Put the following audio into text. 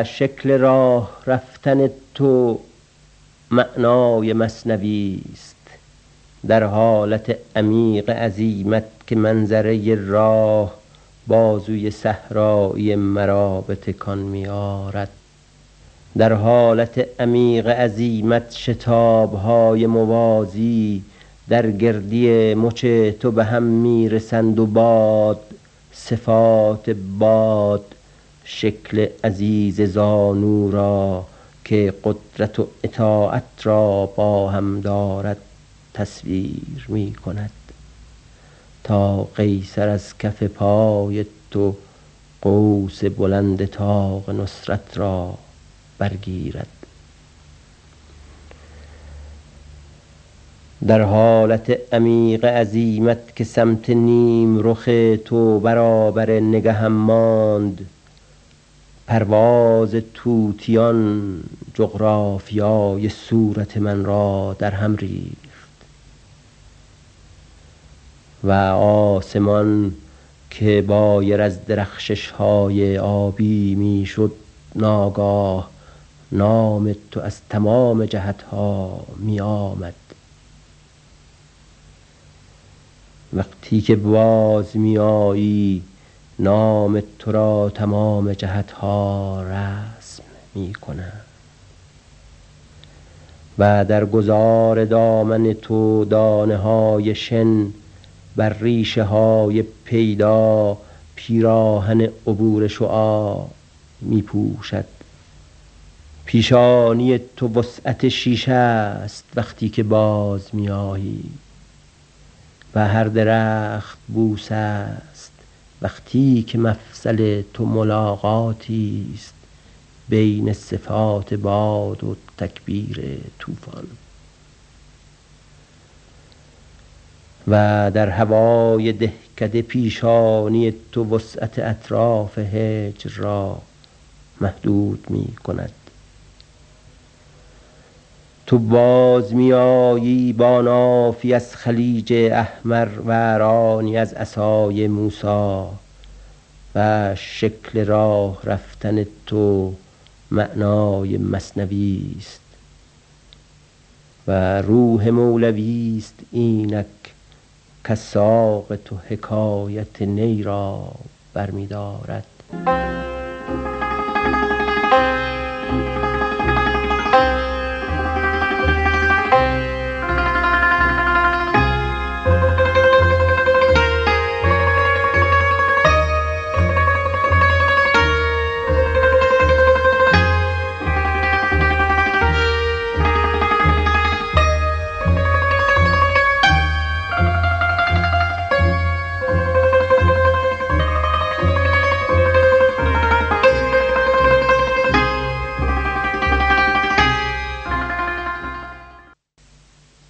شکل راه رفتن تو معنای مثنوی است. در حالت عمیق عزیمت که منظره راه بازوی صحرایی مرا به تکان می آرد. در حالت عمیق عزیمت شتاب‌های موازی در گردی مچ تو به هم می رسند و باد، صفات باد، شکل عزیز زانو را که قدرت و اطاعت را با هم دارد تصویر می کند تا قیصر از کف پای تو قوس بلند طاق نصرت را برگیرد. در حالت عمیق عزیمت که سمت نیم رخ تو برابر نگهم ماند، پرواز طوطیان جغرافیای صورت من را در هم ریخت و آسمان که بایر از درخشش های آبی می شد ناگاه نام تو از تمام جهت ها می آمد. وقتی که باز می آیی نام تو را تمام جهت ها رسم می کنند و در گذار دامن تو دانه های شن بر ریشه های پیدا پیراهن عبور شعاع می پوشد. پیشانی تو وسعت شیشه است وقتی که باز می آیی و هر درخت بوسه است وقتی که مفصل تو ملاقاتی است بین صفات باد و تکبیر طوفان. و در هوای دهکده پیشانی تو وسعت اطراف هجر را محدود می کند. تو باز می آیی با نافی از خلیج احمر و ارانی از عصای موسی و شکل راه رفتن تو معنای مثنوی است و روح مولوی است اینک که ساق تو حکایت نی را برمی دارد.